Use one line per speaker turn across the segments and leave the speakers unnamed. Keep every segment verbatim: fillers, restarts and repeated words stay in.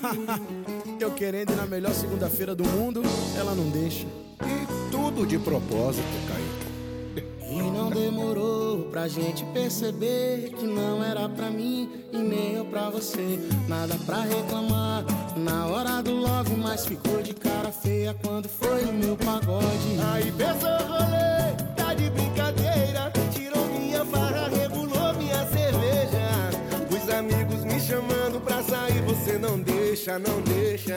Eu querendo ir na melhor segunda-feira do mundo, ela não deixa.
E tudo de propósito, Kaique.
E não demorou pra gente perceber que não era pra mim e nem eu pra você. Nada pra reclamar na hora do love, mas ficou de cara feia quando foi o meu pagode.
Aí pesou o rolê, tá de brincadeira, tirou minha farra, regulou minha cerveja. Os amigos me chamando pra sair, você não deixa, não deixa.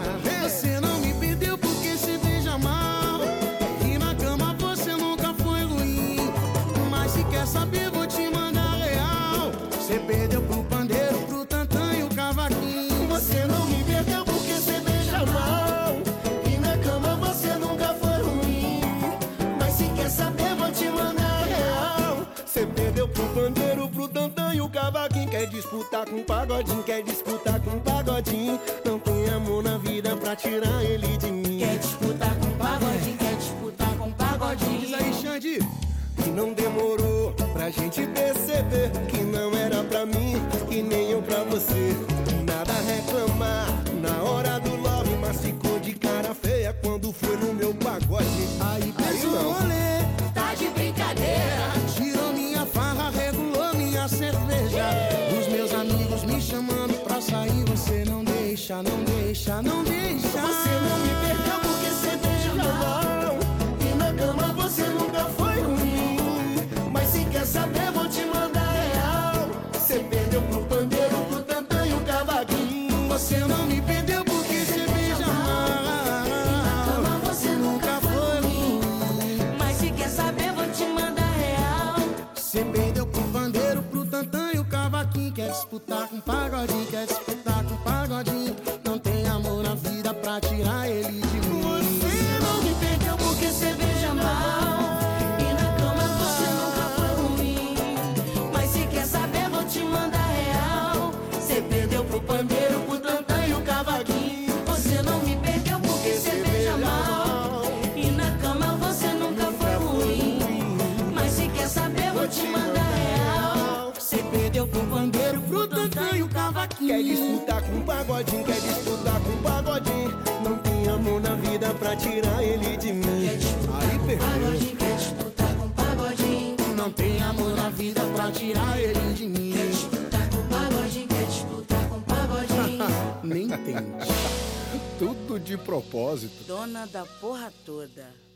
Você não me perdeu porque você beija mal, e na cama você nunca foi ruim. Mas se quer saber vou te mandar real. Você perdeu pro pandeiro, pro tantã e o cavaquinho.
Você não me perdeu porque você beija mal, e na cama você nunca foi ruim. Mas se quer saber vou te mandar real. Você perdeu pro pandeiro, pro tantã e o cavaquinho. Quer disputar com o pagodinho, quer disputar com o pagodinho. Não tem amor na vida pra tirar ele de mim.
Quer disputar com o pagodinho, quer disputar com o pagodinho.
Diz aí, Xande.
E não demorou pra gente perceber que não era pra mim e nem eu pra você. Nada a reclamar na hora do love, mas ficou de cara feia quando foi no meu pagode.
Aí pesou o rolê, tá de brincadeira, tirou minha farra, regulou minha cerveja. Os meus amigos me chamando pra sair, você não deixa, não deixa, não deixa.
Você não me perdeu porque você beija mal, e na cama você nunca foi ruim. Mas se quer saber vou te mandar real. Você perdeu pro pandeiro, pro tantã e o cavaquinho.
Você não me perdeu porque você beija mal,
E na cama você nunca foi ruim.
mas se quer saber vou te mandar real. Você perdeu pro pandeiro, pro tantã e o cavaquinho. Quer disputar com o pagodinho, quer disputar com o pagodinho. Não tem amor na vida pra tirar ele de mim.
Você não me perdeu porque você beija mal,
E na cama você nunca foi ruim. Mas se quer saber vou te mandar real. Você perdeu pro pandeiro, pro tantã e o cavaquinho. Você não me perdeu porque você beija mal, e na cama você nunca foi ruim. Mas se quer saber vou te mandar real. Você perdeu pro pandeiro, pro tantã e o cavaquinho.
quer disputar com o pagodinho, quer disputar com o pagodinho. Não tem amor na vida pra tirar ele de mim. Aí perdeu.
Pagodinho, quer disputar com o pagodinho. Não tem amor na vida pra tirar ele de mim. Quer disputar com o pagodinho, quer disputar com o pagodinho.
Nem entende.
Tudo de propósito.
Dona da porra toda.